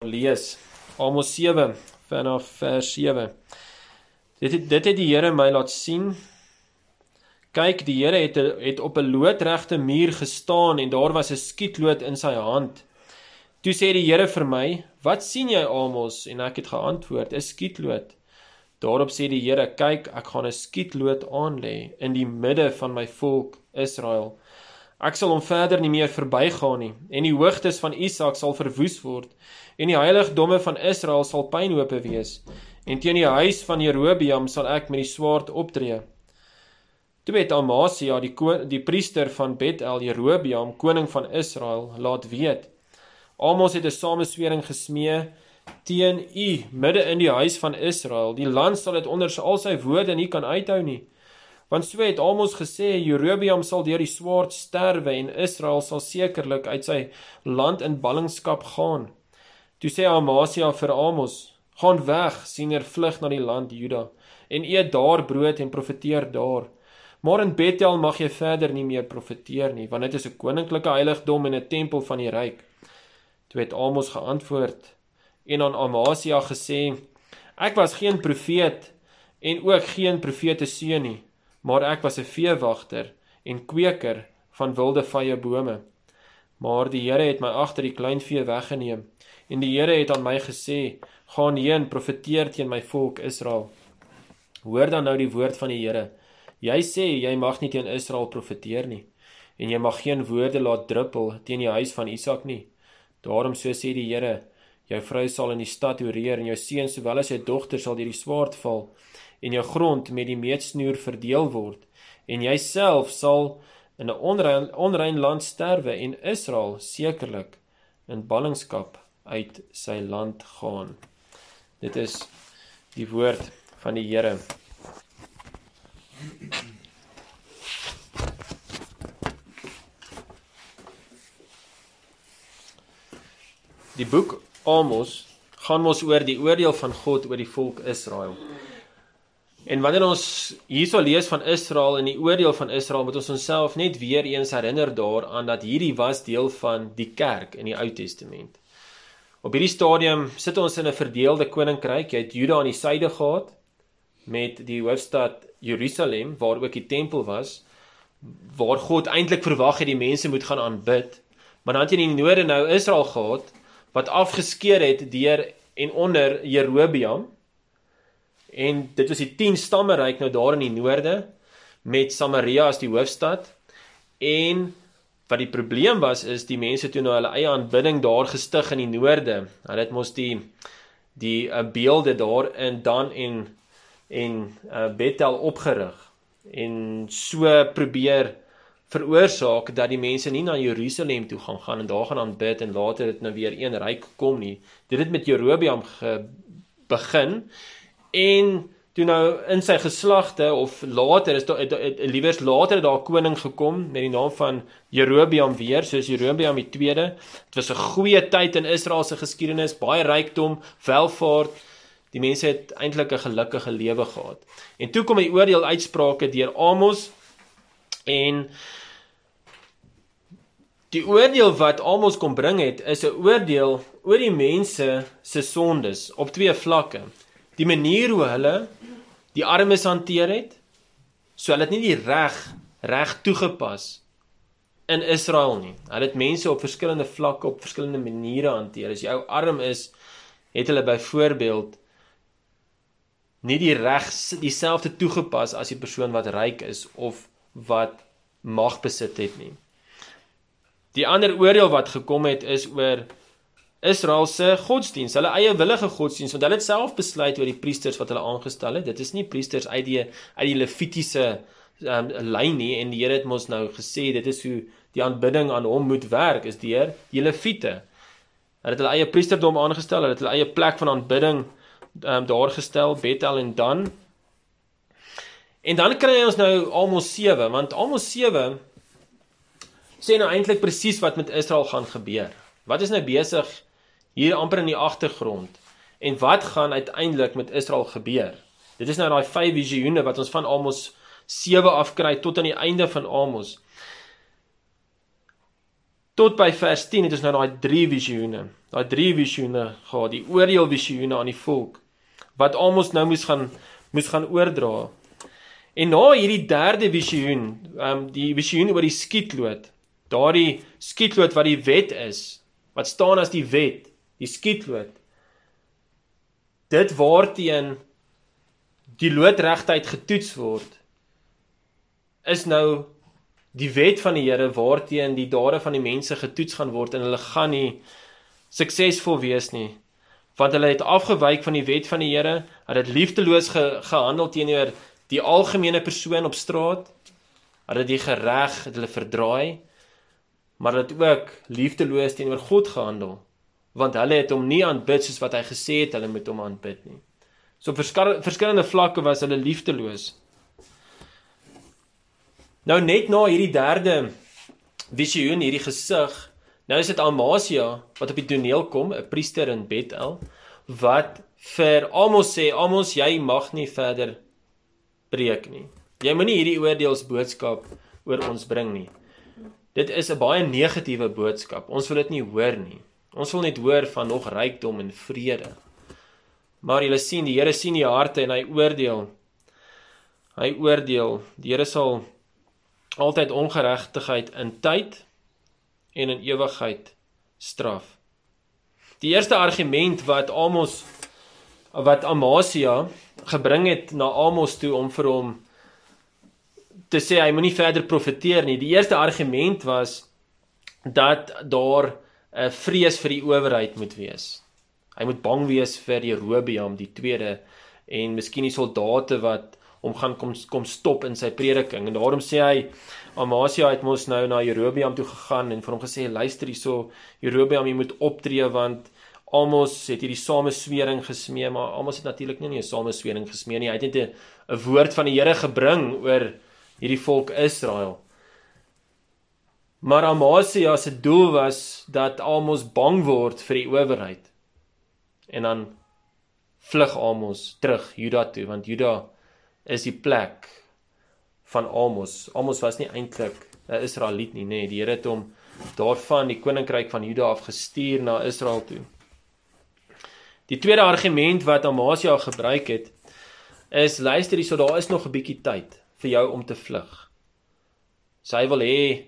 lees. Amos 7, vanaf vers 7. Dit het die Here my laat sien. Kyk, die Here het op 'n loodregte muur gestaan en daar was 'n skietlood in sy hand. Toe sê die Here vir my, wat sien jy, Amos? En ek het geantwoord, 'n skietlood. Daarop sê die Here, kyk, ek gaan 'n skietlood aanlê in die midde van my volk Israel. Ek sal hom verder nie meer verbygaan nie, en die hoogtes van Isak sal verwoes word, en die heiligdomme van Israel sal pynhope wees, en teen die huis van Jerobeam sal ek met die swaard optree. Toe het Amasia, die priester van Bethel, Jerobeam, koning van Israel, laat weet, Amos het 'n sameswering gesmee teen u, midde in die huis van Israel. Die land sal dit onder al sy woorde nie kan uithou nie. Want so het Amos gesê, Jerobeam sal deur die swaard sterwe en Israel sal sekerlik uit sy land in ballingskap gaan. Toe sê Amasia vir Amos, gaan weg, siener vlug na die land Juda, en eet daar brood en profeteer daar. Maar in Bethel mag jy verder nie meer profeteer nie, want dit is 'n koninklike heiligdom en 'n tempel van die ryk. Toe het Amos geantwoord en aan Amasia gesê, ek was geen profeet en ook geen profete seun nie, maar ek was 'n veewagter en kweker van wilde vye bome. Maar die Here het my agter die kleinvee weggeneem en die Here het aan my gesê, gaan heen, profeteer teen my volk Israel. Hoor dan nou die woord van die Here. Jy sê, jy mag nie teen Israel profeteer nie, en jy mag geen woorde laat druppel teen die huis van Isak nie. Daarom so sê die Here, jou vrou sal in die stad horeer, en jou seun sowel as jou dogter sal deur die swaard val, en jou grond met die meetsnoer verdeel word, en jy self sal in 'n onrein land sterwe, en Israel sekerlik in ballingskap uit sy land gaan. Dit is die woord van die Here. Die boek Amos gaan mos oor die oordeel van God oor die volk Israel. En wanneer ons hierso lees van Israel en die oordeel van Israel, moet ons onsself net weer eens herinner daaraan dat hierdie was deel van die kerk in die Ou Testament. Op hierdie stadium sit ons in 'n verdeelde koninkryk. Jy het Juda aan die suide gehad, met die hoofstad Jerusalem, waar ook die tempel was, waar God eintlik verwag het die mense moet gaan aanbid. Maar dan het jy in die noorde nou Israel gehad, wat afgeskeer het deur en onder Jerobeam, en dit was die 10 stammeryk nou daar in die noorde, met Samaria as die hoofstad, en wat die probleem was, is die mense toe nou hulle eie aanbidding daar gestig in die noorde. Hulle het mos die beelde daar in Dan en Bethel opgerig, en so probeer veroorsaak dat die mense nie na Jerusalem toe gaan en daar gaan aanbid en later dit nou weer een ryk kom nie. Dit het met Jerobeam begin, en toe nou in sy geslagte, of later, liewers later het daar koning gekom met die naam van Jerobeam weer, soos Jerobeam die tweede. Het was 'n goeie tyd in Israel se geskiedenis, baie rykdom, welvaart. Die mense het eintlik 'n gelukkige lewe gehad. En toe kom die oordeel uitsprake deur Amos, en die oordeel wat Amos kom bring het, is 'n oordeel oor die mense se sondes op 2 vlakke. Die manier hoe hulle die armes hanteer het, so hulle het nie die reg toegepas in Israel nie. Hulle het mense op verskillende vlakke, op verskillende maniere hanteer. As jy arm is, het hulle byvoorbeeld nie dieselfde toegepas as die persoon wat ryk is, of wat mag besit het nie. Die ander oordeel wat gekom het, is oor Israel se godsdiens, hulle eie willige godsdiens, want hulle het self besluit oor die priesters wat hulle aangestel het. Dit is nie priesters uit die Levitiese lyn nie, en die Here het mos nou gesê, dit is hoe die aanbidding aan hom moet werk, is deur die Leviete. Hulle het hulle eie priesterdom aangestel, hulle het hulle eie plek van aanbidding daar gestel, Bethel en Dan. En dan kry ons nou Amos 7, want Amos 7 sê nou eintlik presies wat met Israel gaan gebeur. Wat is nou besig hier amper in die agtergrond, en wat gaan uiteindelik met Israel gebeur? Dit is nou daai 5 visioene wat ons van Amos 7 afkry tot aan die einde van Amos. Tot by vers 10 het ons nou daai 3 visioene. daai 3 visioene gehad, die oordeelvisioene aan die volk, wat Amos nou moes gaan oordra. En na hierdie derde visioen, die visioen oor die skietloot, daardie skietloot wat die wet is, wat staan as die wet, die skietloot, dit waarteen die loodregtheid getoets word, is nou die wet van die Here waarteen die dade van die mense getoets gaan word, en hulle gaan nie suksesvol wees nie, want hulle het afgewyk van die wet van die Here, het liefdeloos gehandel teenoor die algemene persoon op straat, het die gereg, het hulle verdraai, maar het ook liefdeloos teenoor God gehandel, want hulle het hom nie aanbid soos wat hy gesê het, hulle moet hom aanbid nie. So op verskillende vlakke was hulle liefdeloos. Nou net na hierdie derde visioen, hierdie gesig, nou is dit Amasia wat op die toneel kom, 'n priester in Bethel, wat vir Amos sê, Amos, jy mag nie verder preek nie. Jy moet nie hierdie oordeelsboodskap oor ons bring nie. Dit is 'n baie negatiewe boodskap. Ons wil dit nie hoor nie. Ons wil net hoor van nog rykdom en vrede. Maar julle sien, die Here sien die harte en hy oordeel. Hy oordeel. Die Here sal altyd ongeregtigheid in tyd en in ewigheid straf. Die eerste argument wat Amasia gebring het na Amos toe om vir hom te sê hy moenie verder profeteer nie. Die eerste argument was dat daar 'n vrees vir die owerheid moet wees. Hy moet bang wees vir Jerobeam die tweede en miskien die soldate wat hom gaan kom stop in sy prediking. En daarom sê hy, Amasia het mos nou na Jerobeam toe gegaan en vir hom gesê, luister hierso, Jerobeam, jy moet optree want Amos het hierdie sameswering gesmee, maar Amos het natuurlik nie 'n sameswering gesmee nie. Hy het net 'n woord van die Here gebring oor hierdie volk Israel. Maar Amasia se doel was dat Amos bang word vir die owerheid. En dan vlug Amos terug Juda toe, want Juda is die plek van Amos. Amos was nie eintlik 'n Israeliet nie, nee, die Here het hom daarvan die koninkryk van Juda af gestuur na Israel toe. Die tweede argument wat Amasia gebruik het, is, luister hierso, daar is nog 'n bietjie tyd vir jou om te vlug. So hy wil hê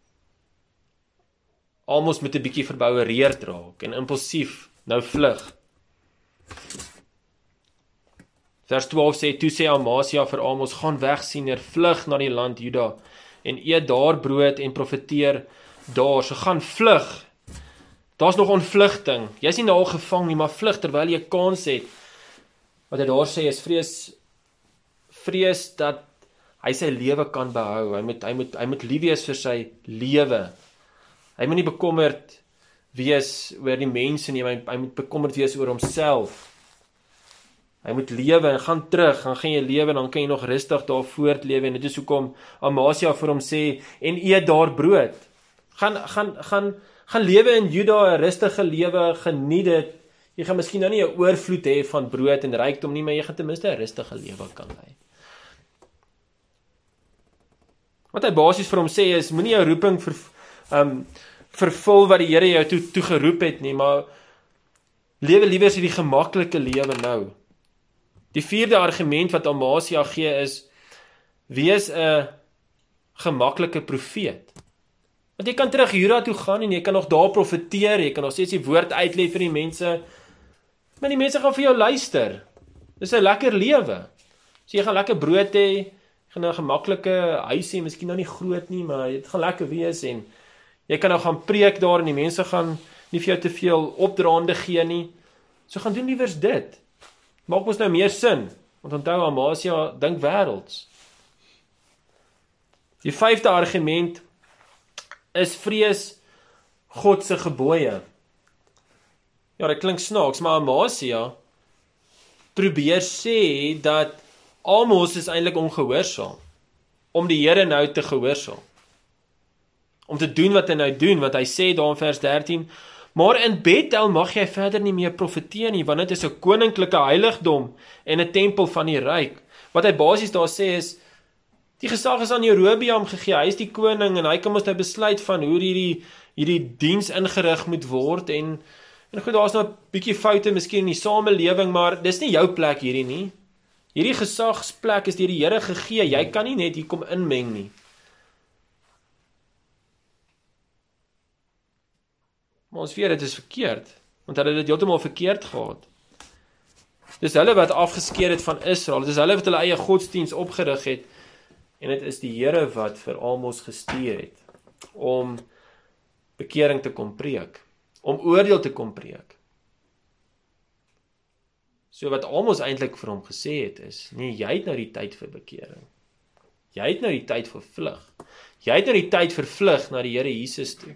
Amos moet 'n bietjie verboureerd raak en impulsief nou vlug. Vers 12 sê, toe sê Amasia vir Amos, gaan weg siener, vlug na die land Juda en eet daar brood en profeteer daar. So gaan vlug. Daar's nog ontvlugting. Jy's nie nou al gevang nie, maar vlug terwyl jy kans het. Wat hy daar sê is vrees dat hy sy lewe kan behou. Hy moet lief wees vir sy lewe. Hy moet nie bekommerd wees oor die mense nie, hy moet bekommerd wees oor homself. Hy moet lewe en gaan terug, dan gaan jy lewe en dan kan jy nog rustig daar voortlewe en dit is hoekom Amasia vir hom sê en eet daar brood. Gaan lewe in Juda, 'n rustige lewe, geniet dit. Jy gaan miskien nou nie 'n oorvloed hê van brood en rykdom nie, maar jy gaan ten minste 'n rustige lewe kan lei. Wat hy basies vir hom sê is, moenie jou roeping vervul wat die Here jou toe geroep het nie, maar lewe liewer die gemaklike lewe nou. Die vierde argument wat Amasia gee is, wees 'n gemaklike profeet. Want jy kan terug Juda toe gaan en jy kan nog daar profeteer, jy kan nog steeds die woord uitlê vir die mense, maar die mense gaan vir jou luister. Dis 'n lekker lewe. So jy gaan lekker brood hê, jy gaan 'n gemaklike huis hê, miskien nou nie groot nie, maar dit gaan lekker wees en jy kan nou gaan preek daar en die mense gaan nie vir jou te veel opdraande gee nie. So gaan doen liewers dit. Maak ons nou meer sin, want onthou Amasia dink wêrelds. Die vyfde argument is vrees God se gebooie. Ja, dit klink snaaks, maar Amasia probeer sê dat Amos is eintlik ongehoorsaam, om die Here nou te gehoorsaam. Om te doen wat hy nou doen, want hy sê daar in vers 13, maar in Bethel mag jy verder nie meer profeteer nie, want dit is 'n koninklike heiligdom en 'n tempel van die ryk. Wat hy basies daar sê is, die gesag is aan Jerobeam gegee, hy is die koning en hy kan mos nou besluit van hoe hierdie diens ingerig moet word en En goed, daar is nou 'n bietjie foute miskien in die samelewing, maar dis nie jou plek hierdie nie. Hierdie gesagsplek is deur die Here gegee. Jy kan nie net hier kom inmeng nie. Maar ons weet dit is verkeerd, want hulle het dit heeltemal verkeerd gehad. Dis hulle wat afgeskeer het van Israel. Dis hulle wat hulle eie godsdiens opgerig het. En dit is die Here wat vir Amos gestuur het om bekering te kom preek, om oordeel te kom preek. So wat Amos eintlik vir hom gesê het is, nee, jy het nou die tyd vir bekering. Jy het nou die tyd vir vlug. Jy het nou die tyd vir vlug na die Here Jesus toe.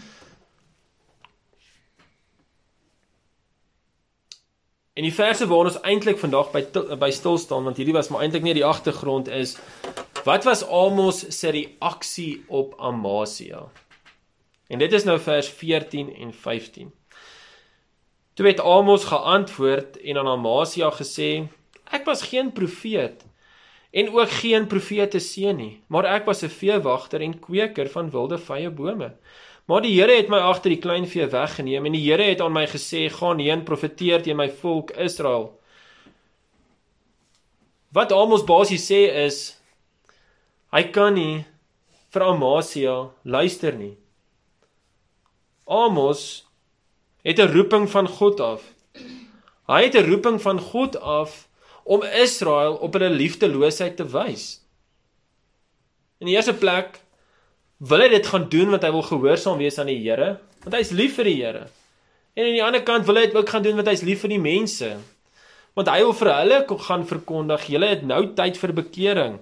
En die verse waar ons eintlik vandag by stil staan, want hierdie was maar eintlik nie die agtergrond is, wat was Amos se reaksie op Amasia? En dit is nou vers 14 en 15. Toe het Amos geantwoord en aan Amasia gesê, ek was geen profeet, en ook geen profete seun nie, maar ek was 'n veewagter en kweker van wilde vyebome. Maar die Here het my agter die kleinvee weggeneem, en die Here het aan my gesê, gaan heen, profeteer teen my volk Israel. Wat Amos basies sê is, hy kan nie vir Amasia luister nie. Amos het 'n roeping van God af. Hy het 'n roeping van God af om Israel op hulle liefdeloosheid te wys. In die eerste plek wil hy dit gaan doen want hy wil gehoorsaam wees aan die Here, want hy is lief vir die Here. En aan die ander kant wil hy dit ook gaan doen want hy is lief vir die mense. Want hy wil vir hulle gaan verkondig, julle het nou tyd vir bekering.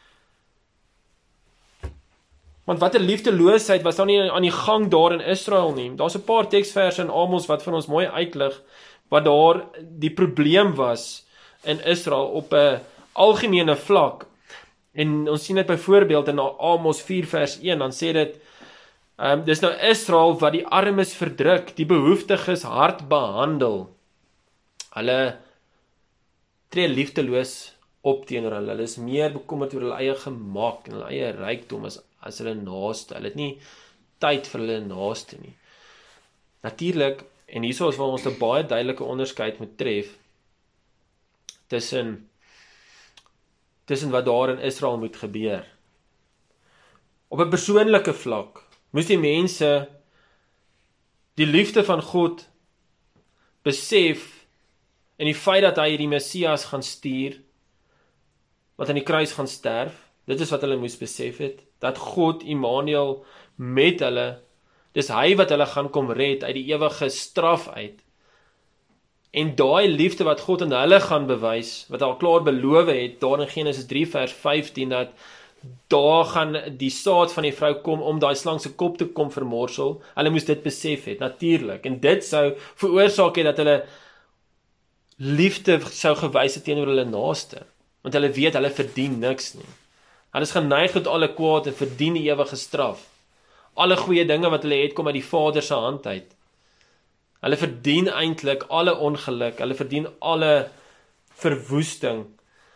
Want wat 'n liefdeloosheid was daar nie aan die gang daar in Israel nie. Daar's 'n paar teksverse in Amos wat vir ons mooi uitlig wat daar die probleem was in Israel op 'n algemene vlak. En ons sien dit byvoorbeeld in Amos 4 vers 1, dan sê dit, dis nou Israel wat die armes verdruk, die behoeftiges hard behandel. Hulle tree liefdeloos op teenoor hulle. Hulle is meer bekommerd oor hulle eie gemak en hulle eie rykdom as hulle naaste. Hulle het nie tyd vir hulle naaste nie. Natuurlik, en hierso is waar ons 'n baie duidelike onderskeid moet tref tussen wat daar in Israel moet gebeur. Op 'n persoonlike vlak moes die mense die liefde van God besef en die feit dat hy die Messias gaan stuur, wat aan die kruis gaan sterf, dit is wat hulle moes besef het, dat God, Immanuel, met hulle, dis hy wat hulle gaan kom red uit die ewige straf uit. En daai liefde wat God aan hulle gaan bewys, wat al klaar beloof het, daar in Genesis 3 vers 15, dat daar gaan die saad van die vrou kom om daai slang se kop te kom vermorsel, hulle moes dit besef het, natuurlik, en dit sou veroorsaak het dat hulle liefde sou gewys het teenoor hulle naaste, want hulle weet hulle verdien niks nie. Hulle is geneig tot alle kwaad en verdien die ewige straf. Alle goeie dinge wat hulle het, kom uit die Vader se hand uit. Hulle verdien eintlik alle ongeluk, hulle verdien alle verwoesting.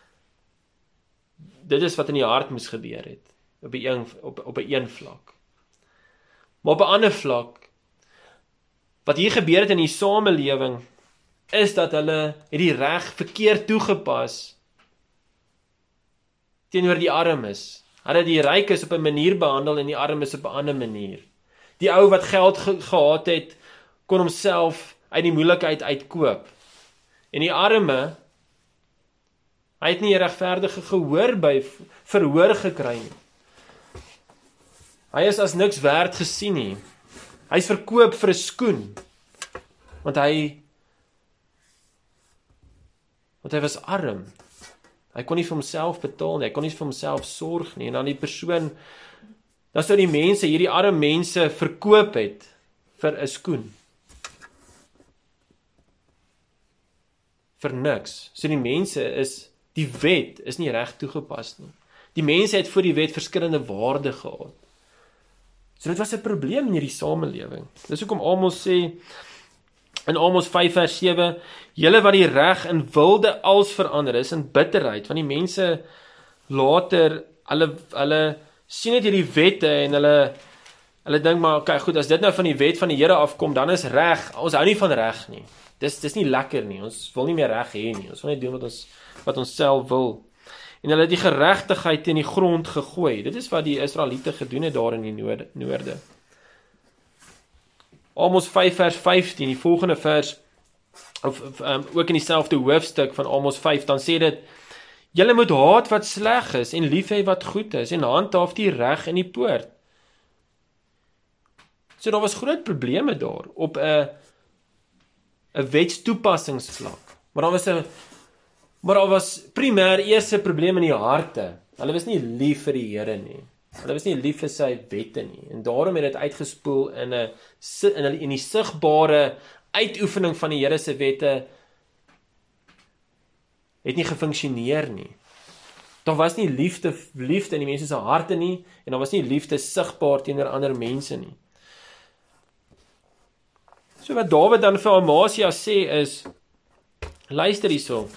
Dit is wat in die hart moes gebeur het, op 'n een vlak. Maar op 'n ander vlak, wat hier gebeur het in die samelewing, is dat hulle het die reg verkeerd toegepas teenoor die armes. Hulle die rykes op 'n manier behandel en die armes op 'n ander manier. Die ou wat geld gehad het, kon homself uit die moeilikheid uitkoop. En die arme, hy het nie 'n regverdige verhoor gekry nie. Hy is as niks werd gesien nie. Hy is verkoop vir 'n skoen, want hy was arm. Hy kon nie vir homself betaal nie, hy kon nie vir homself sorg nie, en dan die persoon, dan sou die mense, hierdie arme mense verkoop het vir 'n skoen. Vir niks. So die mense die wet is nie reg toegepas nie. Die mense het voor die wet verskillende waarde gehad. So dit was 'n probleem in hierdie samelewing. Dis hoekom Amos sê, in Amos 5 vers 7, julle wat die reg in wilde als verander is, in bitterheid, want die mense later, hulle sien net hierdie wette en Hulle dink maar, okay, goed, as dit nou van die wet van die Here afkom, dan is reg. Ons hou nie van reg nie. Dis nie lekker nie. Ons wil nie meer reg hê nie. Ons wil net doen wat ons self wil. En hulle het die geregtigheid teen die grond gegooi. Dit is wat die Israeliete gedoen het daar in die noorde. Amos 5 vers 15, die volgende vers, ook in dieselfde hoofstuk van Amos 5, dan sê dit, julle moet haat wat sleg is, en lief hê wat goed is, en handhaaf die reg in die poort. So daar was groot probleme daar, op 'n wetstoepassingsvlak, maar daar was primêr eers 'n probleem in die harte. Hulle was nie lief vir die Here nie. Hulle was nie lief vir sy wette nie. En daarom het dit uitgespoel in die sigbare uitoefening van die Here se wette het nie gefunksioneer nie. Daar was nie liefde in die mense se harte nie, en daar was nie liefde sigbaar teenoor ander mense nie. So wat Dawid dan vir Amasia sê is, luister hierso,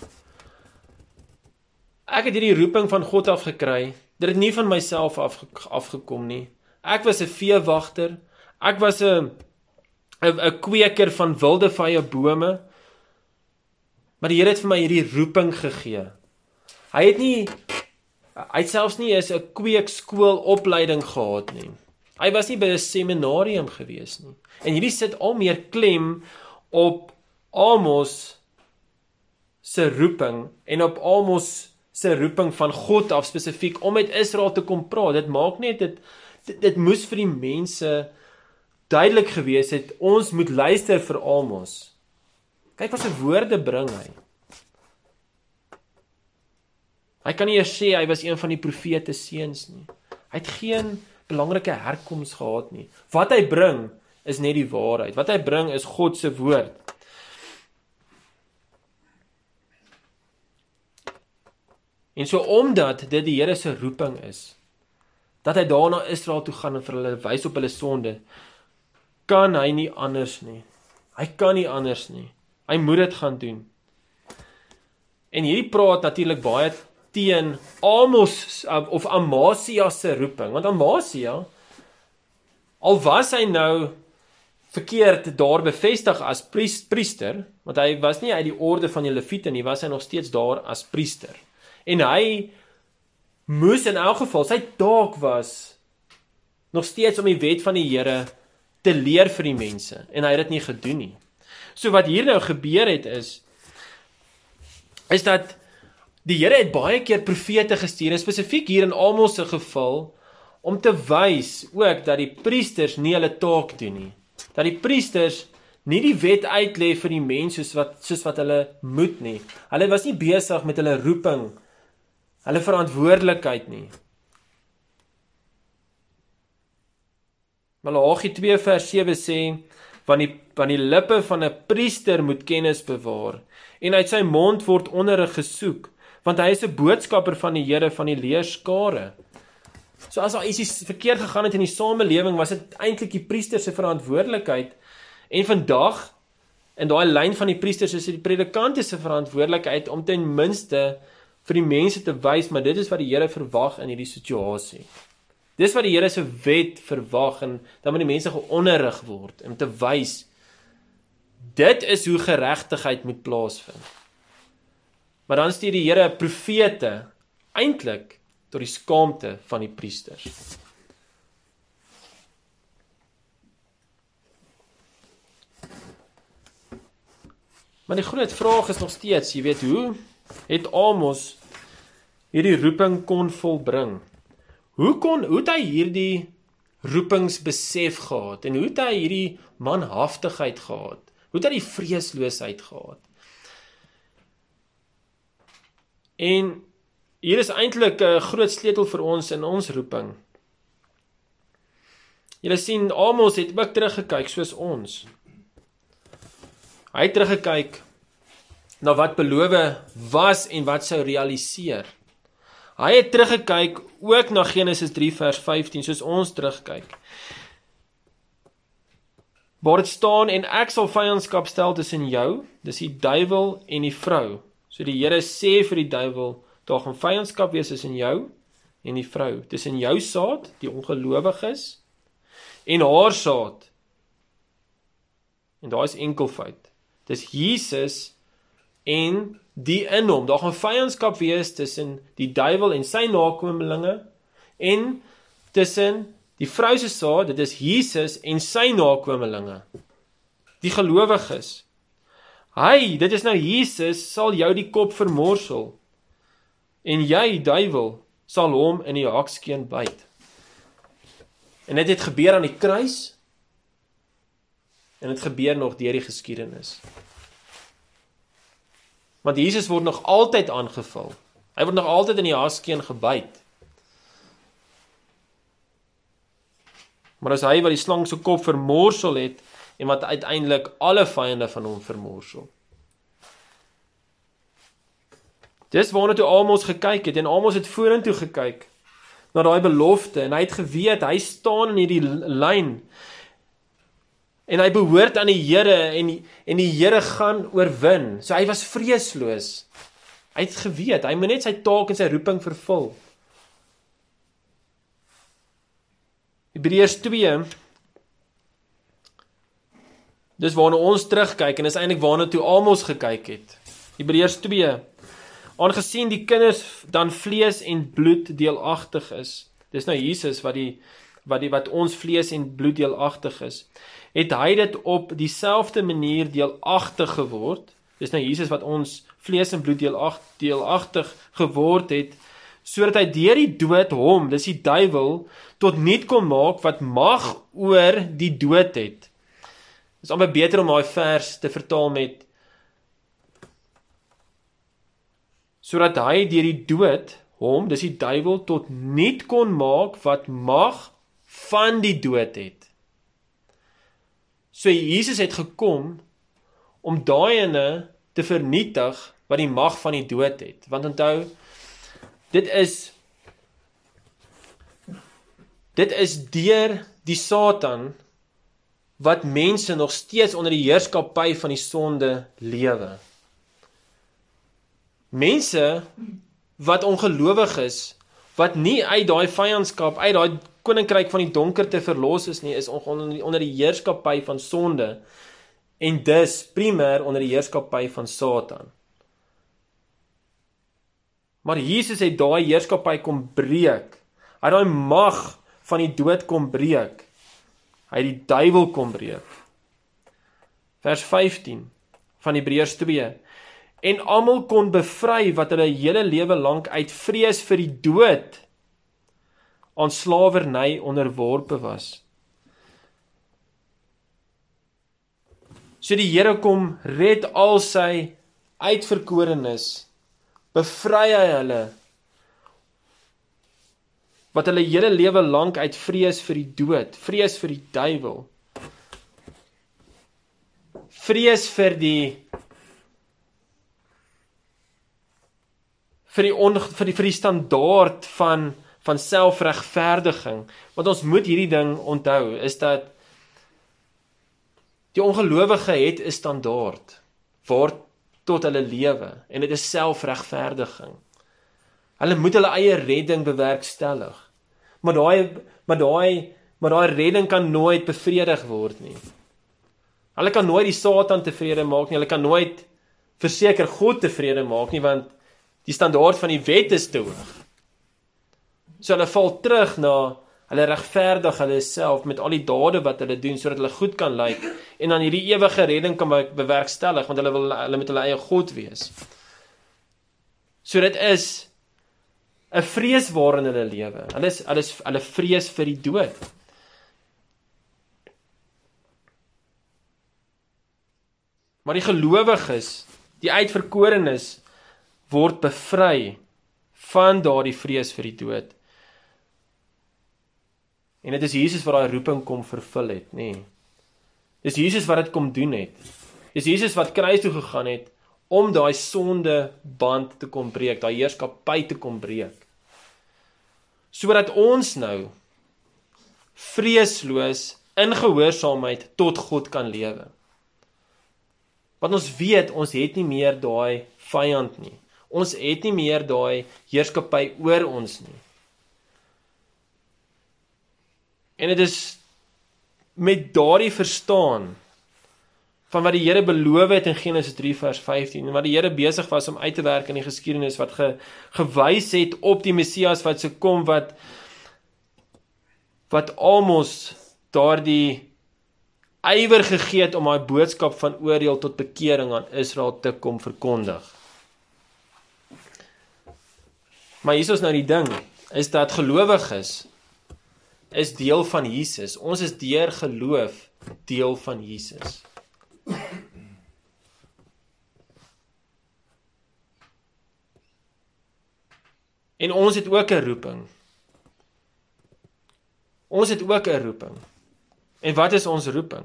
ek het hierdie roeping van God af gekry, dit het nie van myself afgekom nie. Ek was 'n veewagter, ek was 'n kweker van wilde vye bome, maar die Here het vir my hierdie roeping gegee. Hy het selfs nie eens 'n kweekskoolopleiding gehad nie. Hy was nie by 'n seminarium gewees nie. En hierdie sit al meer klem op Amos se roeping en op Amos se roeping van God af spesifiek om met Israel te kom praat. Dit maak net dit moes vir die mense duidelik gewees het, ons moet luister vir Amos. Kyk wat sy woorde bring hy. Hy kan nie eers sê hy was een van die profete seuns nie. Hy het geen belangrike herkoms gehad nie. Wat hy bring is net die waarheid. Wat hy bring is God se woord. En so omdat dit die Here se roeping is, dat hy daar na Israel toe gaan en vir hulle wys op hulle sonde, kan hy nie anders nie. Hy kan nie anders nie. Hy moet dit gaan doen. En hierdie praat natuurlik baie teen Amos of Amasia se roeping, want Amasia, al was hy nou verkeerd daar bevestig as priester, want hy was nie uit die orde van die Lewiete nie, was hy nog steeds daar as priester. En hy moes in elk geval, sy taak was nog steeds om die wet van die Here te leer vir die mense, en hy het dit nie gedoen nie. So wat hier nou gebeur het is dat die Here het baie keer profete gestuur, en spesifiek hier in Amos se geval, om te wys ook dat die priesters nie hulle taak doen nie. Dat die priesters nie die wet uitlê vir die mense soos wat hulle moet nie. Hulle was nie besig met hulle roeping, hulle verantwoordelikheid nie. Malagi 2 vers 7 sê, van die lippe van 'n priester moet kennis bewaar, en uit sy mond word onderrig gesoek, want hy is 'n boodskapper van die Here van die leerskare. So as daar iets verkeerd gegaan het in die samelewing, was dit eintlik die priester se verantwoordelikheid, en vandag, in daai lyn van die priesters, is dit die predikante se verantwoordelikheid, om ten minste vir die mense te wys, maar dit is wat die Here verwag in hierdie situasie. Dis wat die Here se wet verwag, en dan moet die mense geonderrig word, om te wys, dit is hoe geregtigheid moet plaasvind. Maar dan stuur die Here profete, eintlik, tot die skaamte van die priesters. Maar die groot vraag is nog steeds, jy weet, hoe het Amos hierdie roeping kon volbring? Hoe het hy hierdie roepingsbesef gehad? En hoe het hy hierdie manhaftigheid gehad? Hoe het hy die vreesloosheid gehad? En hier is eintlik 'n groot sleutel vir ons in ons roeping. Julle sien, Amos het ook teruggekyk soos ons. Hy het teruggekyk na wat beloof was en wat sou realiseer. Hy het teruggekyk ook na Genesis 3 vers 15, soos ons terugkyk. Waar dit staan, en ek sal vyandskap stel tussen jou, dis die duiwel en die vrou. So die Here sê vir die duiwel, daar gaan vyandskap wees tussen jou en die vrou, tussen jou saad, die ongelowiges, en haar saad. En daar is enkelvoud. Dis Jesus en die in hom. Daar gaan vyandskap wees tussen die duiwel en sy nakomelinge en tussen die vrou se saad, dit is Jesus en sy nakomelinge. Die gelowiges. Hy, dit is nou Jesus, sal jou die kop vermorsel. En jy, duiwel, sal hom in die hakskeen byt. En dit het gebeur aan die kruis, en dit gebeur nog deur die geskiedenis. Want Jesus word nog altyd aangeval. Hy word nog altyd in die hakskeen gebyt. Maar as hy wat die slang se kop vermorsel het, en wat uiteindelik alle vyande van hom vermorsel. Dis waarna toe Amos gekyk het, en Amos het vorentoe gekyk, na daai belofte, en hy het geweet, hy staan in hierdie lyn, en hy behoort aan die Here, en die Here gaan oorwin, so hy was vreesloos, hy het geweet, hy moet net sy taak en sy roeping vervul. Hebreërs 2, dis waarna ons terugkyk, en dis eintlik waarna toe Amos gekyk het. Hebreërs 2, aangesien die kinders dan vlees en bloed deelagtig is, dis nou Jesus wat ons vlees en bloed deelagtig is, het hy dit op dieselfde manier deelagtig geword, dis nou Jesus wat ons vlees en bloed deelagtig geword het, sodat hy deur die dood hom, dis die duiwel, tot niet kon maak wat mag oor die dood het. Dit is amper beter om daai vers te vertaal met sodat hy deur die dood hom, dis die duiwel, tot niet kon maak wat mag van die dood het. So Jesus het gekom om daai ene te vernietig wat die mag van die dood het. Want onthou, dit is deur die Satan wat mense nog steeds onder die heerskappy van die sonde lewe. Mense wat ongelowig is, wat nie uit daai vyandskap, uit daai koninkryk van die donkerte verlos is nie, is onder die heerskappy van sonde, en dus primêr onder die heerskappy van Satan. Maar Jesus het daai heerskappy kom breek. Hy het daai mag van die dood kom breek. Hy het die duiwel kom breek. Vers 15 van Hebreërs 2. En almal kon bevry wat hulle hele lewe lank uit vrees vir die dood aan slawerny onderworpe was. So die Here kom red al sy uitverkorenes, bevry hy hulle, wat hulle hele lewe lank uit vrees vir die dood, vrees vir die duiwel, vrees vir die standaard van selfregverdiging. Wat ons moet hierdie ding onthou, is dat die ongelowige het 'n standaard waar tot hulle lewe, en dit is selfregverdiging. Hulle moet hulle eie redding bewerkstellig. Maar daai redding kan nooit bevredig word nie. Hulle kan nooit die Satan tevrede maak nie, hulle kan nooit verseker God tevrede maak nie, want die standaard van die wet is te hoog. So hulle val terug na, hulle regverdig hulle self met al die dade wat hulle doen, sodat hulle goed kan lyk, en dan hierdie ewige redding kan bewerkstellig, want hulle moet hulle eie God wees. So dit is 'n vrees waarin hulle lewe. Hulle vrees vir die dood. Maar die gelowiges, die uitverkorenes, word bevry van daardie vrees vir die dood. En dit is Jesus wat daai roeping kom vervul het, nee. Dis Jesus wat dit kom doen het. Dis Jesus wat kruis toe gegaan het, om daai sonde band te kom breek, daai heerskappy te kom breek. Sodat ons nou vreesloos in gehoorsaamheid tot God kan lewe. Want ons weet, ons het nie meer daai vyand nie. Ons het nie meer daai heerskappy oor ons nie. En dit is met daardie verstaan van wat die Here beloof het in Genesis 3 vers 15, en wat die Here besig was om uit te werk in die geskiedenis, wat gewys het op die Messias wat se kom, wat Amos daardie ywer gegee het om hy boodskap van oordeel tot bekering aan Israel te kom verkondig. Maar hier is nou die ding, is dat gelowiges is deel van Jesus. Ons is deur geloof deel van Jesus. En ons het ook 'n roeping. Ons het ook 'n roeping. En wat is ons roeping?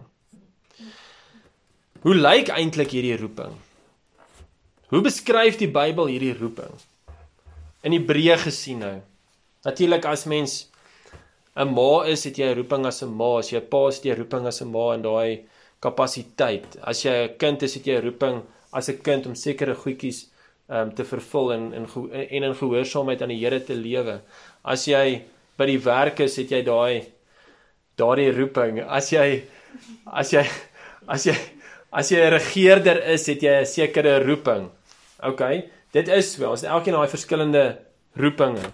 Hoe lyk eintlik hierdie roeping? Hoe beskryf die Bybel hierdie roeping? In Hebreë gesien nou. Natuurlik as mens 'n ma is, het jy 'n roeping as 'n ma. As jy 'n pa is, het jy 'n roeping as 'n ma in daai kapasiteit. As jy 'n kind is, het jy 'n roeping as 'n kind om sekere goedjies te vervul en in gehoorsaamheid aan die Here te lewe. As jy by die werk is, het jy daardie roeping. As jy 'n regeerder is, het jy 'n sekere roeping. Okay, dit is so. Ons het elkeen daai verskillende roepinge.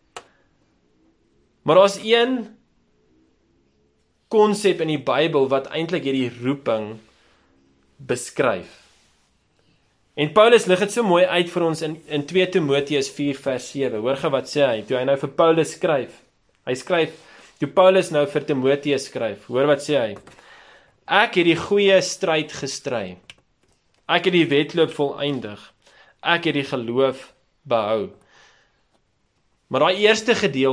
Maar daar's een konsep in die Bybel wat eintlik hierdie roeping beskryf. En Paulus lig dit so mooi uit vir ons in 2 Timoteus 4 vers 7. Hoor gou wat sê hy, toe hy nou vir Paulus skryf. Hy skryf, toe Paulus nou vir Timoteus skryf, hoor wat sê hy. Ek het die goeie stryd gestry. Ek het die wedloop volëindig. Ek het die geloof behou. Maar daai eerste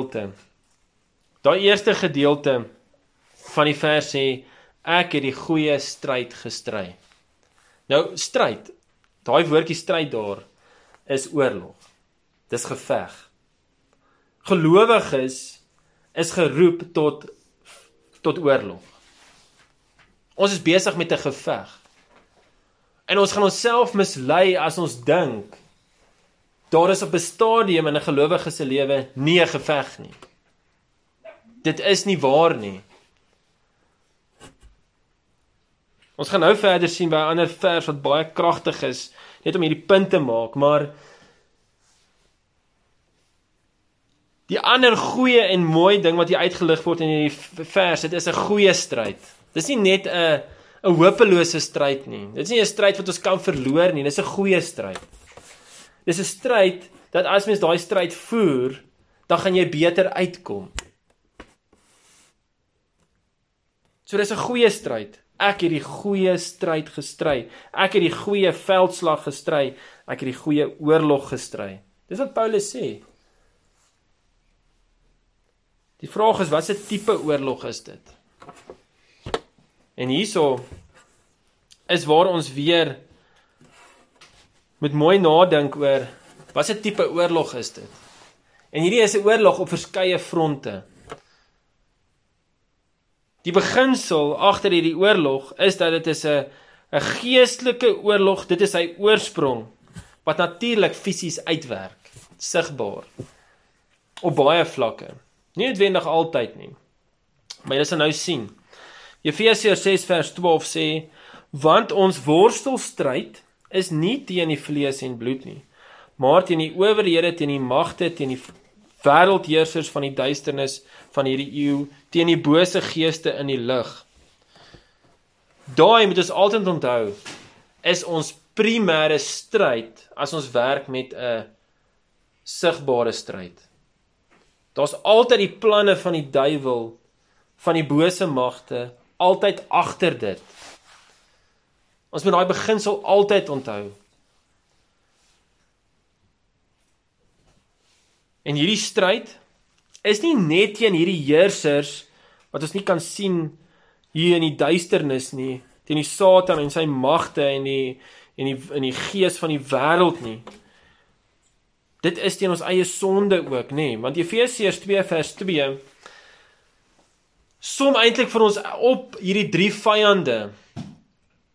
gedeelte van die vers sê, ek het die goeie stryd gestry. Nou, stryd, daai woordjie stryd daar, is oorlog. Dis geveg. Gelowiges is geroep tot oorlog. Ons is besig met 'n geveg. En ons gaan onsself mislei as ons dink, daar is op 'n stadium in 'n gelowige se lewe nie 'n geveg nie. Dit is nie waar nie. Ons gaan nou verder sien by 'n ander vers wat baie kragtig is, net om hierdie punt te maak, maar die ander goeie en mooi ding wat hier uitgelig word in hierdie vers, dit is 'n goeie stryd. Dis nie net 'n hopelose stryd nie. Dit is nie 'n stryd wat ons kan verloor nie, dis 'n goeie stryd. Dis 'n stryd dat as mens daai stryd voer, dan gaan jy beter uitkom. So dis 'n goeie stryd. Ek het die goeie stryd gestry. Ek het die goeie veldslag gestry. Ek het die goeie oorlog gestry. Dis wat Paulus sê. Die vraag is, wat 'n tipe oorlog is dit? En hierso is waar ons weer moet mooi nadink oor, wat 'n tipe oorlog is dit? En hierdie is 'n oorlog op verskeie fronte. Die beginsel agter hierdie oorlog is dat dit is 'n geestelike oorlog, dit is sy oorsprong, wat natuurlik fisies uitwerk, sigbaar, op baie vlakke. Nie noodwendig altyd nie, maar jy sal nou sien. Efesiërs 6 vers 12 sê, want ons worstelstryd is nie teen die vlees en bloed nie, maar teen die owerhede, teen die magte, teen die wêreldheersers van die duisternis van hierdie eeu, teen die bose geeste in die lig. Daai moet ons altyd onthou, is ons primêre stryd as ons werk met 'n sigbare stryd. Daar's altyd die planne van die duiwel, van die bose magte, altyd agter dit. Ons moet daai beginsel altyd onthou. En hierdie stryd is nie net teen hierdie heersers, wat ons nie kan sien hier in die duisternis nie, teen die Satan en sy magte en die gees van die wêreld nie. Dit is teen ons eie sonde ook, nê? Want Efesiërs 2 vers 2 som eintlik vir ons op hierdie 3 vyande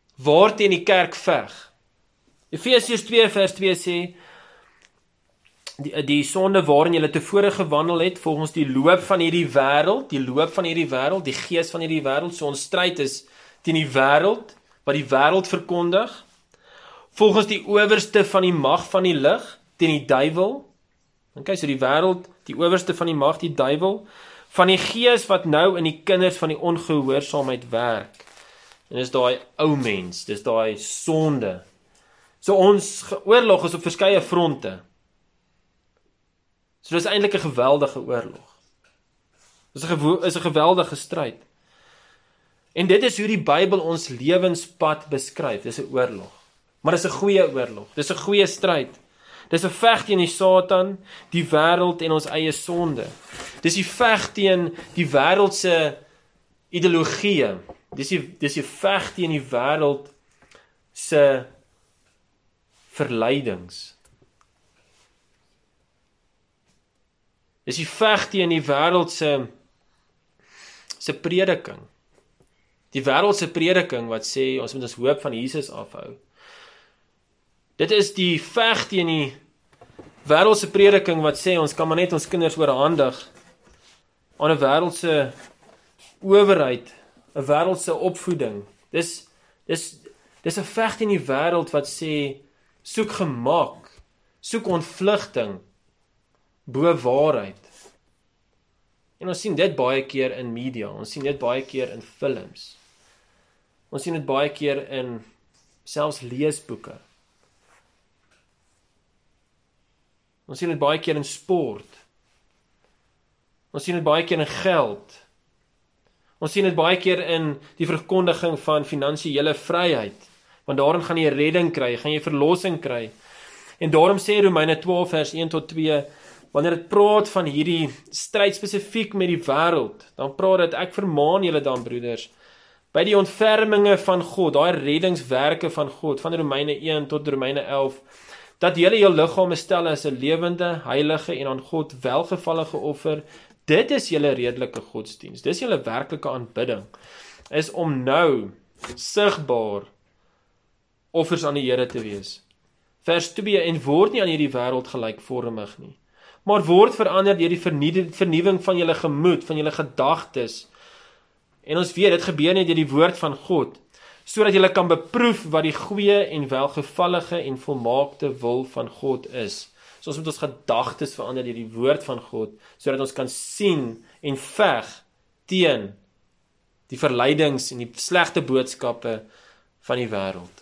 waarteen die kerk veg. Efesiërs 2 vers 2 sê, die sonde waarin julle tevore gewandel het, volgens die loop van hierdie wêreld, die gees van hierdie wêreld. So ons stryd is teen die wêreld, wat die wêreld verkondig, volgens die owerste van die mag van die lig, teen die duiwel. Okay, so die wêreld, die owerste van die mag, die duiwel, van die gees wat nou in die kinders van die ongehoorsaamheid werk. En dis daai ou mens, dis daai sonde. So ons oorlog is op verskeie fronte. So dis eintlik 'n geweldige oorlog. Dis 'n geweldige stryd. En dit is hoe die Bybel ons lewenspad beskryf. Dis 'n oorlog. Maar dis 'n goeie oorlog. Dis 'n goeie stryd. Dis 'n veg teen die Satan, die wêreld en ons eie sonde. Dis die veg teen die wêreldse ideologieë. Dis die veg teen die wêreld se verleidings. Dis die veg teen die wêreld se prediking. Die wêreld se prediking wat sê ons moet ons hoop van Jesus afhou. Dit is die veg teen die wêreld se prediking wat sê ons kan maar net ons kinders oorhandig aan 'n wêreldse owerheid, 'n wêreldse opvoeding. Dis 'n veg teen die wêreld wat sê soek gemak, soek ontvlugting bo waarheid. En ons sien dit baie keer in media, ons sien dit baie keer in films. Ons sien dit baie keer in selfs leesboeke. Ons sien dit baie keer in sport. Ons sien dit baie keer in geld. Ons sien dit baie keer in die verkondiging van finansiële vryheid. Want daarin gaan jy redding kry, gaan jy verlossing kry. En daarom sê Romeine 12 vers 1 tot 2, wanneer dit praat van hierdie stryd spesifiek met die wêreld, dan praat dit, ek vermaan julle dan broeders, by die ontferminge van God, daai reddingswerke van God, van Romeine 1 tot Romeine 11, dat julle jou liggame stel as 'n lewende, heilige en aan God welgevallige offer, dit is julle redelike godsdiens, dis julle werklike aanbidding, is om nou sigbaar offers aan die Here te wees. Vers 2, en word nie aan hierdie wêreld gelykvormig nie, maar word verander deur die vernuwing van julle gemoed, van julle gedagtes. En ons weet, dit gebeur net deur die woord van God, sodat julle kan beproef wat die goeie en welgevallige en volmaakte wil van God is. So ons moet ons gedagtes verander deur die woord van God, sodat ons kan sien en veg teen die verleidings en die slegte boodskappe van die wêreld.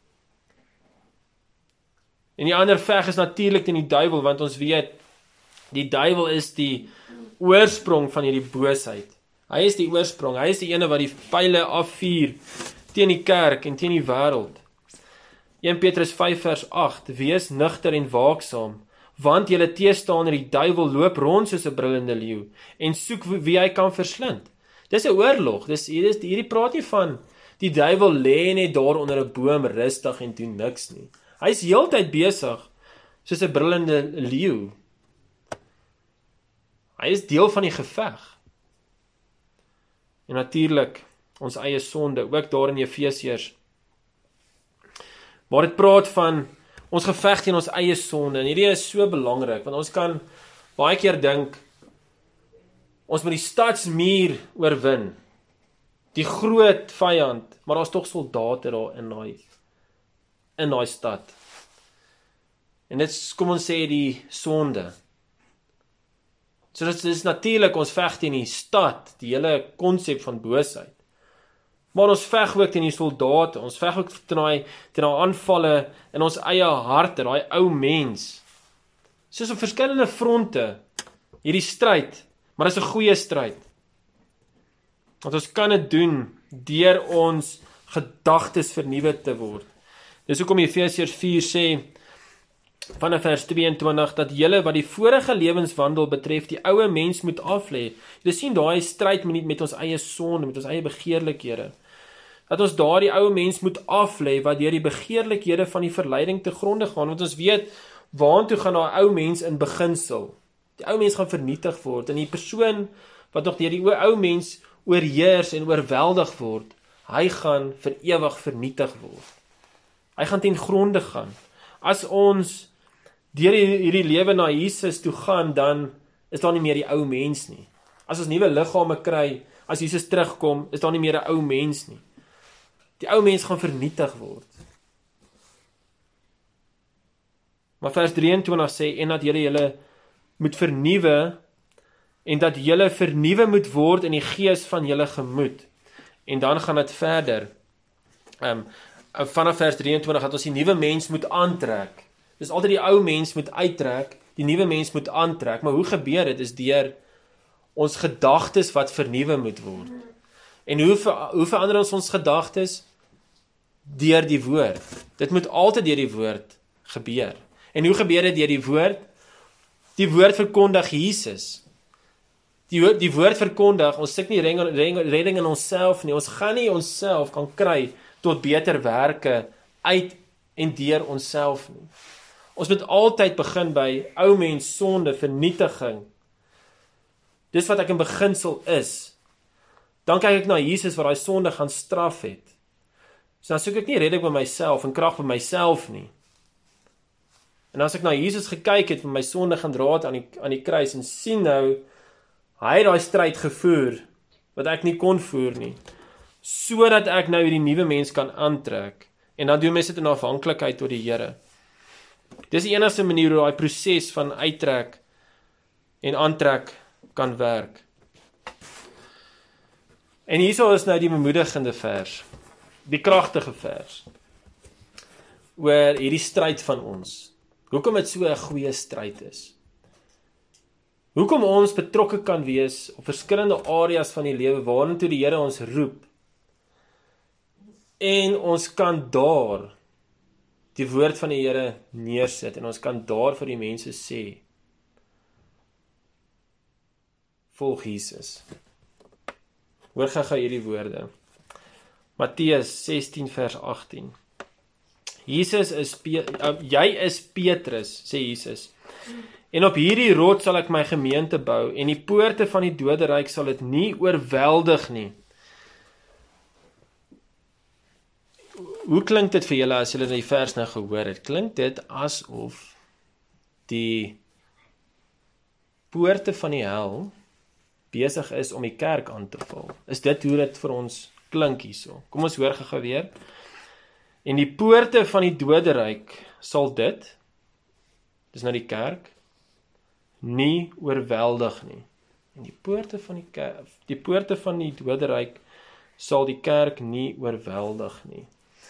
En die ander veg is natuurlik teen die duiwel, want ons weet, die duiwel is die oorsprong van hierdie boosheid. Hy is die oorsprong, hy is die ene wat die pyle afvuur teen die kerk en teen die wêreld. 1 Petrus 5 vers 8, wees nugter en waaksaam, want julle teestander die duiwel loop rond soos 'n brullende leeu, en soek wie hy kan verslind. Dis 'n oorlog, hierdie praat nie van, die duiwel lê net daar onder 'n boom rustig en doen niks nie. Hy is heeltyd besig, soos 'n brullende leeu. Hy is deel van die geveg. En natuurlik, ons eie sonde, ook daar in Efesiërs, waar dit praat van ons geveg teen ons eie sonde, en hierdie is so belangrik, want ons kan baie keer dink, ons moet die stadsmuur oorwin, die groot vyand, maar daar's tog soldate daar in daai stad. En dit kom ons sê die sonde. So dit is natuurlik, ons veg teen die stad, die hele konsep van boosheid. Maar ons veg ook teen die soldate, ons veg ook teen die aanvalle in ons eie harte, daai ou mens. Soos op verskillende fronte, hierdie stryd, maar dit is 'n goeie stryd. Want ons kan dit doen, deur ons gedagtes vernuwe te word. Dis hoekom Efesiërs 4 sê, vanaf vers 22, dat julle wat die vorige lewenswandel betref, die ou mens moet aflê. Julle sien daai stryd met ons eie sonde, met ons eie begeerlikhede. Dat ons daardie ou mens moet aflê, wat deur die begeerlikhede van die verleiding te gronde gaan, want ons weet, waartoe gaan daai ou mens in beginsel? Die ou mens gaan vernietig word, en die persoon wat nog deur die ou mens oorheers en oorweldig word, hy gaan vir ewig vernietig word. Hy gaan ten gronde gaan. As ons deur hierdie lewe na Jesus toe gaan, dan is daar nie meer die ou mens nie. As ons nuwe liggame kry, as Jesus terugkom, is daar nie meer 'n ou mens nie. Die ou mens gaan vernietig word. Maar vers 23 sê, en dat julle moet vernuwe, en dat julle vernuwe moet word in die gees van julle gemoed. En dan gaan dit verder. Vanaf vers 23 dat ons die nuwe mens moet aantrek. Dus altyd die ou mens moet uittrek, die nuwe mens moet aantrek. Maar hoe gebeur dit? Is deur ons gedagtes wat vernuwe moet word. En hoe verander ons gedagtes? Deur die woord. Dit moet altyd deur die woord gebeur. En hoe gebeur dit deur die woord? Die woord verkondig Jesus. Die woord verkondig, ons soek nie redding in onsself nie, ons gaan nie onsself kan kry tot beter werke uit en deur onsself nie. Ons moet altyd begin by ou mens sonde, vernietiging. Dis wat ek in beginsel is. Dan kyk ek na Jesus wat daai sonde gaan straf het. So dan soek ek nie redding by myself en krag by myself nie. En as ek na Jesus gekyk het, met my sonde gaan dra het aan die kruis en sien nou, hy het daai stryd gevoer, wat ek nie kon voer nie, sodat ek nou die nuwe mens kan aantrek, en dan doen mense dit in afhanklikheid tot die Here. Dis die enigste manier hoe daai proses van uittrek en aantrek kan werk. En hierso is nou die bemoedigende vers, die kragtige vers, oor hierdie stryd van ons. Hoekom dit so 'n goeie stryd is. Hoekom ons betrokke kan wees op verskillende areas van die lewe waarin toe die Here ons roep. En ons kan daar die woord van die Here neersit en ons kan daar vir die mense sê, volg Jesus. Hoor gou hierdie woorde. Matteus 16 vers 18. Jy is Petrus, sê Jesus. En op hierdie rots sal ek my gemeente bou, en die poorte van die doderyk sal dit nie oorweldig nie. Hoe klink dit vir julle as julle die vers nou gehoor het? Klink dit asof die poorte van die hel besig is om die kerk aan te val? Is dit hoe dit vir ons klink hierso? Kom ons hoor gou weer. En die poorte van die doderyk sal dit, dis nou die kerk, nie oorweldig nie. En die poorte van die doderyk sal die kerk nie oorweldig nie.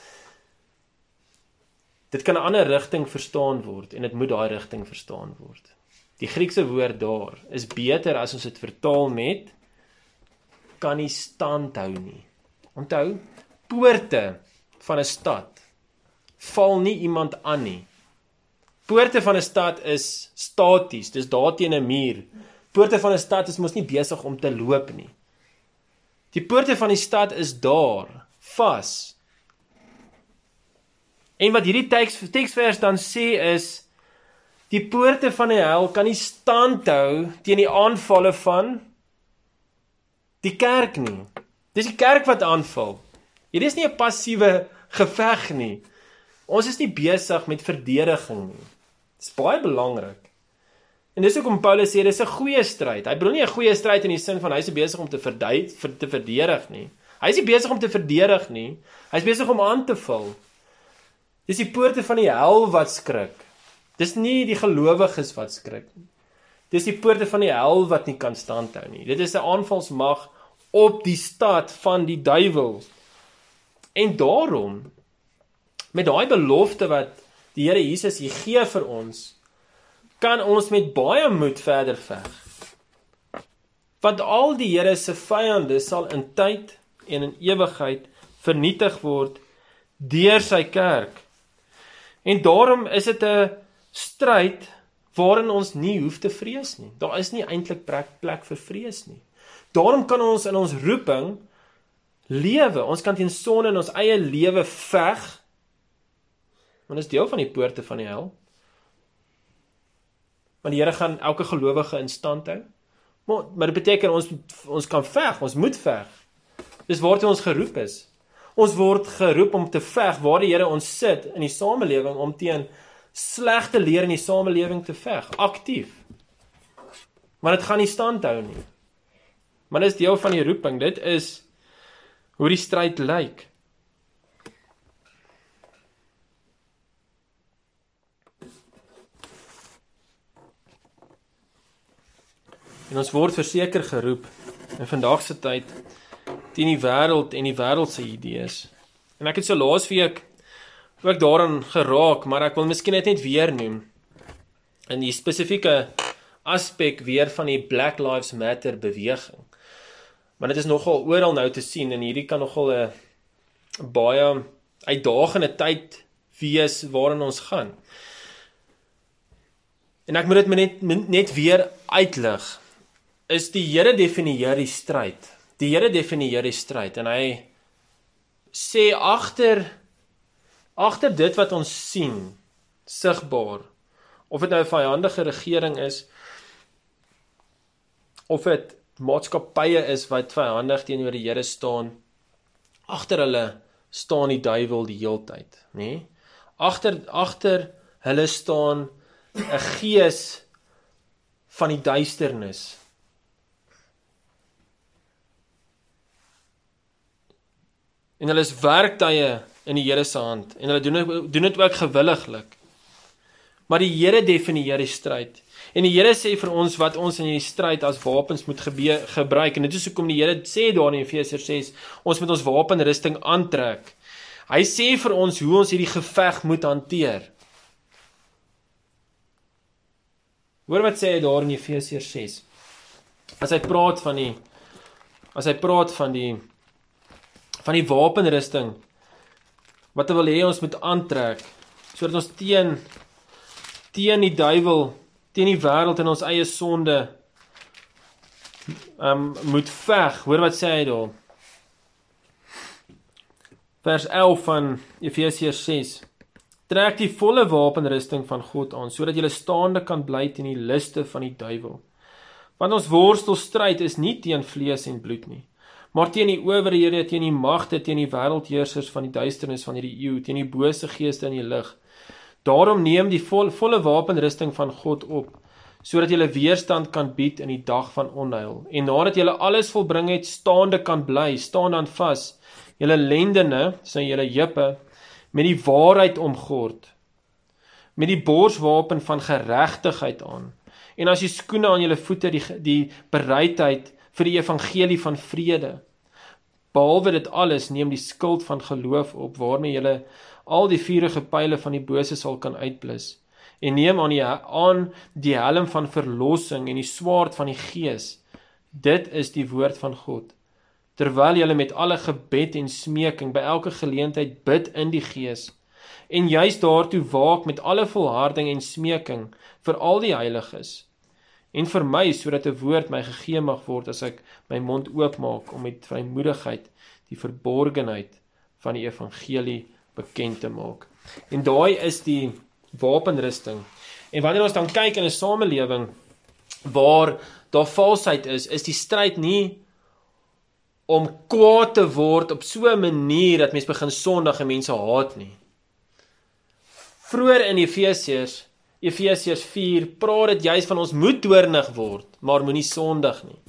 Dit kan 'n ander rigting verstaan word, en dit moet daai rigting verstaan word. Die Griekse woord daar is beter as ons dit vertaal met kan nie stand hou nie. Onthou, poorte van 'n stad val nie iemand aan nie. Poorte van 'n stad is staties, dis daar teen 'n muur. Poorte van 'n stad is mos nie besig om te loop nie. Die poorte van die stad is daar, vas. En wat hierdie teksvers dan sê is, die poorte van die hel kan nie standhou teen die aanvalle van die kerk nie. Dis die kerk wat aanval. Hierdie is nie 'n passiewe geveg nie. Ons is nie besig met verdediging nie. Dit is baie belangrik. En dis hoekom Paulus sê, dis 'n goeie stryd. Hy bedoel nie 'n goeie stryd in die sin van, hy is besig om te verdedig nie. Hy is nie besig om te verdedig nie. Hy is besig om aan te val. Dis die poorte van die hel wat skrik. Dis nie die gelowiges wat skrik nie. Dis die poorte van die hel wat nie kan standhou nie. Dit is 'n aanvalsmag op die stad van die duiwel. En daarom, met daai belofte wat die Here Jesus hier gee vir ons, kan ons met baie moed verder veg. Want al die Here se vyande sal in tyd en in ewigheid vernietig word deur sy kerk. En daarom is dit 'n stryd waarin ons nie hoef te vrees nie. Daar is nie eintlik plek vir vrees nie. Daarom kan ons in ons roeping lewe. Ons kan teen sonde in ons eie lewe veg. Want dit is deel van die poorte van die hel. Want die Here gaan elke gelowige in stand hou. Maar dit beteken ons kan veg, ons moet veg. Dis waartoe ons geroep is. Ons word geroep om te veg waar die Here ons sit in die samelewing om teen sleg te leer in die samelewing te veg, aktief. Maar dit gaan nie standhou nie. Maar dit is deel van die roeping, dit is hoe die stryd lyk. En ons word verseker geroep in vandag se tyd teen die wêreld en die wêreldse idees. En ek het so laasweek ook daaraan geraak, maar ek wil miskien net weer noem. In die spesifieke aspek weer van die Black Lives Matter beweging. Maar dit is nogal oral nou te sien en hierdie kan nogal 'n baie uitdagende tyd wees waarin ons gaan. En ek moet dit net weer uitlig. Is die Here definieer die stryd. Die Here definieer die stryd en hy sê agter dit wat ons sien, sigbaar, of dit nou 'n vyandige regering is, of dit maatskappye is wat vyandig teenoor die Here staan, agter hulle staan die duiwel die heeltyd, nê? Agter hulle staan 'n gees van die duisternis. En hulle is werktuie in die Here se hand en hulle doen dit ook gewilliglik. Maar die Here definieer die stryd. En die Here sê vir ons wat ons in die stryd as wapens moet gebruik. En dit is hoekom die Here sê daar in Efesiërs 6, ons moet ons wapenrusting aantrek. Hy sê vir ons hoe ons hierdie geveg moet hanteer. Hoor wat sê hy daar in Efesiërs 6. As hy praat van die wapenrusting wat hy wil hê ons moet aantrek, sodat ons teen die duiwel, teen die wêreld en ons eie sonde moet veg. Hoor wat sê hy daar? Vers 11 van Efesiërs 6. Trek die volle wapenrusting van God aan, sodat jy staande kan bly teen die liste van die duiwel. Want ons worstelstryd is nie teen vlees en bloed nie, maar teen die owerhede, teen die magte, teen die wêreldheersers van die duisternis van hierdie eeu, teen die bose geeste in die lig. Daarom neem die volle wapenrusting van God op, sodat jy weerstand kan bied in die dag van onheil. En nadat jy alles volbring het, staande kan bly, staan dan vas, julle lendene, sy julle heupe, met die waarheid omgord, met die borswapen van geregtigheid aan, en as jy skoene aan julle voete, die bereidheid vir die evangelie van vrede. Behalwe dit alles, neem die skild van geloof op, waarmee julle al die vuurige pyle van die bose sal kan uitblus, en neem aan die helm van verlossing en die swaard van die gees. Dit is die woord van God. Terwyl julle met alle gebed en smeking by elke geleentheid bid in die gees, en juist daartoe waak met alle volharding en smeking vir al die heiliges, en vir my, sodat 'n woord my gegee mag word as ek my mond oopmaak om met vrymoedigheid die verborgenheid van die evangelie bekend te maak. En daai is die wapenrusting. En wanneer ons dan kyk in 'n samelewing waar daar valsheid is die stryd nie om kwaad te word op so 'n manier dat mens begin sondig en mense haat nie. Vroeër in Efesiërs 4, praat dit juist van ons moet toornig word, maar moenie sondig nie.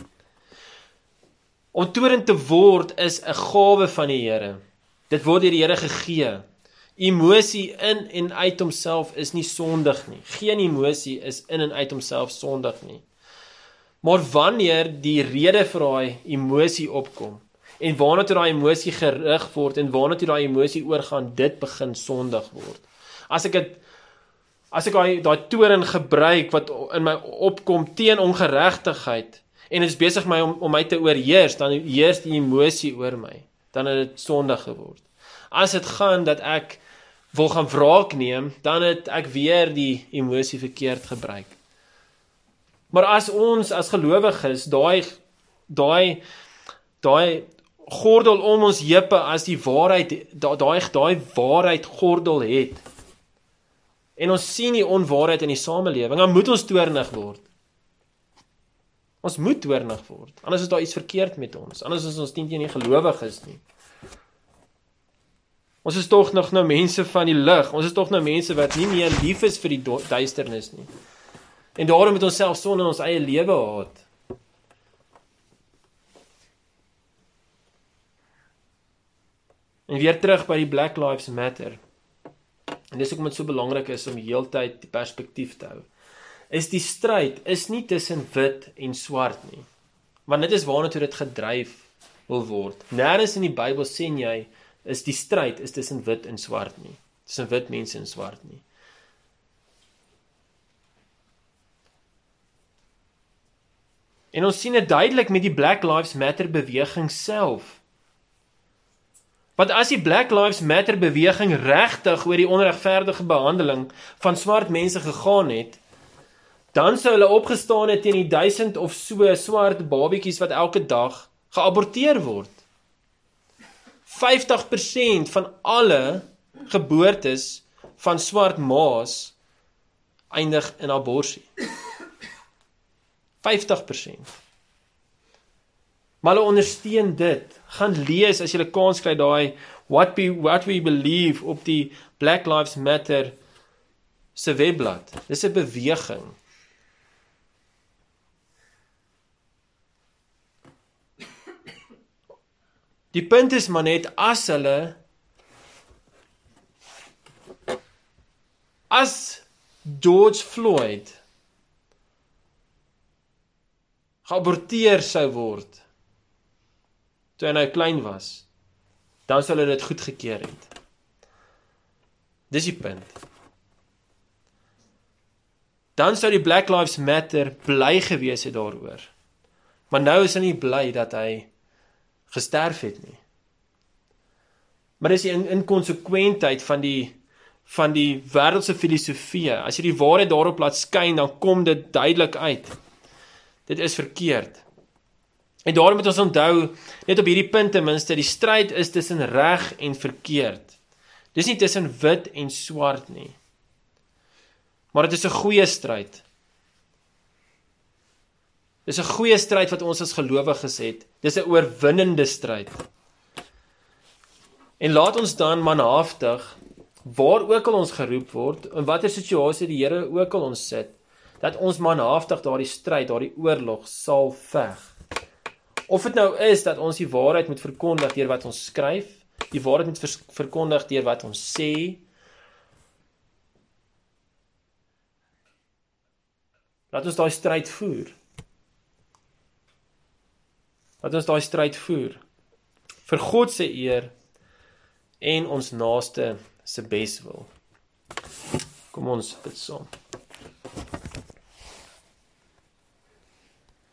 Om toornig te word is 'n gawe van die Here. Dit word deur die Here gegee. Emosie in en uit homself is nie sondig nie. Geen emosie is in en uit homself sondig nie. Maar wanneer die rede vir daai emosie opkom, en waarna toe daai emosie gerig word, en waarna toe daai emosie oorgaan, dit begin sondig word. As ek daai toorn gebruik wat in my opkom teen ongeregtigheid, en dit is besig om my te oorheers, dan heers die emosie oor my, dan het dit sondig geword. As dit gaan dat ek wil gaan wraak neem, dan het ek weer die emosie verkeerd gebruik. Maar as ons as gelowiges daai gordel om ons heupe as die waarheid, daai waarheid gordel het, en ons sien die onwaarheid in die samelewing, dan moet ons toornig word. Ons moet toornig word, anders is daar iets verkeerd met ons, anders is ons nie gelowiges nie. Ons is tog nog nou mense van die lig. Ons is tog nou mense wat nie meer lief is vir die duisternis nie. En daarom moet ons self sonde in ons eie lewe haat. En weer terug by die Black Lives Matter. En dis hoekom dit so belangrik is om die heeltyd die perspektief te hou. Is die stryd is nie tussen wit en swart nie. Want dit is waarna toe dit gedryf wil word. Nêrens in die Bybel sê jy is die stryd is tussen wit en swart nie. Tussen wit mense en swart nie. En ons sien dit duidelik met die Black Lives Matter beweging self. Want as die Black Lives Matter beweging regtig oor die onregverdige behandeling van swart mense gegaan het, dan sou hulle opgestaan het teen die 1000 of so swart babietjies wat elke dag geaborteer word. 50% van alle geboortes van swart ma's eindig in abortus. 50%. Maar hulle ondersteun dit. Gaan lees as jy 'n kans kry daai What We Believe op die Black Lives Matter se webblad. Dis 'n beweging. Die punt is maar net as George Floyd geaborteer sou word toe hy nou klein was, dan sal hulle dit goedgekeur het. Dis die punt. Dan sou die Black Lives Matter bly gewees het daaroor. Maar nou is hy nie bly dat hy gesterf het nie. Maar dis die inkonsekwentheid van die wêreldse filosofie. As jy die waarheid daarop laat skyn, dan kom dit duidelik uit. Dit is verkeerd. En daarom moet ons onthou, net op hierdie punt ten minste, die stryd is tussen reg en verkeerd. Dis nie tussen wit en swart nie. Maar dit is 'n goeie stryd. Dis 'n goeie stryd wat ons as gelowiges het. Dis 'n oorwinnende stryd. En laat ons dan manhaftig, waar ook al ons geroep word, in watter situasie die Here ook al ons sit, dat ons manhaftig daardie stryd, daardie oorlog sal veg. Of dit nou is dat ons die waarheid moet verkondig deur wat ons skryf, die waarheid moet verkondig deur wat ons sê, laat ons daai stryd voer. Laat ons daai stryd voer. Vir God se eer en ons naaste se beswil. Kom ons bid saam.